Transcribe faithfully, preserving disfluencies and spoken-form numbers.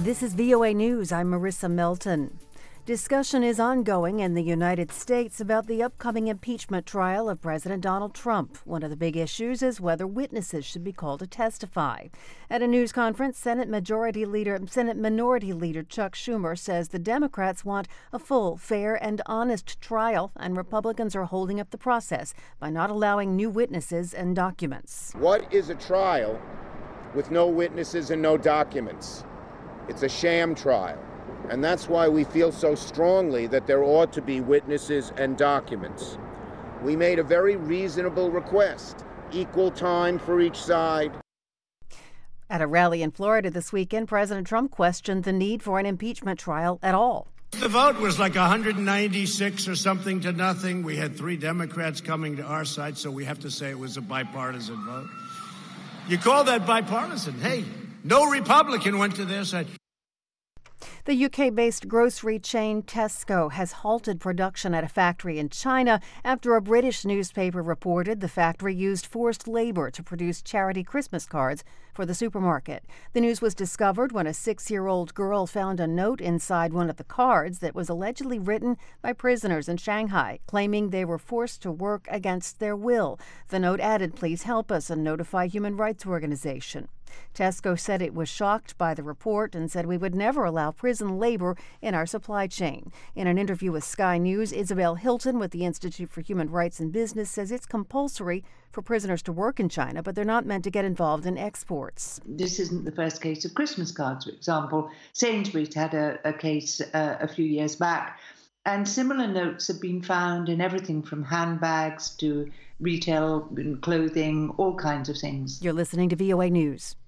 This is V O A News. I'm Marissa Melton. Discussion is ongoing in the United States about the upcoming impeachment trial of President Donald Trump. One of the big issues is whether witnesses should be called to testify. At a news conference, Senate Majority Leader, Senate Minority Leader Chuck Schumer says the Democrats want a full, fair, and honest trial, and Republicans are holding up the process by not allowing new witnesses and documents. What is a trial with no witnesses and no documents? It's a sham trial. And that's why we feel so strongly that there ought to be witnesses and documents. We made a very reasonable request, equal time for each side. At a rally in Florida this weekend, President Trump questioned the need for an impeachment trial at all. The vote was like one hundred ninety-six or something to nothing. We had three Democrats coming to our side, so we have to say it was a bipartisan vote. You call that bipartisan? Hey, no Republican went to their side. The U K-based grocery chain Tesco has halted production at a factory in China after a British newspaper reported the factory used forced labor to produce charity Christmas cards for the supermarket. The news was discovered when a six-year-old girl found a note inside one of the cards that was allegedly written by prisoners in Shanghai, claiming they were forced to work against their will. The note added, "Please help us and notify human rights organization." Tesco said it was shocked by the report and said we would never allow prison labor in our supply chain. In an interview with Sky News, Isabel Hilton with the Institute for Human Rights and Business says it's compulsory for prisoners to work in China, but they're not meant to get involved in exports. This isn't the first case of Christmas cards, for example. Sainsbury's had a, a case uh, a few years back, and similar notes have been found in everything from handbags to retail and clothing, all kinds of things. You're listening to V O A News.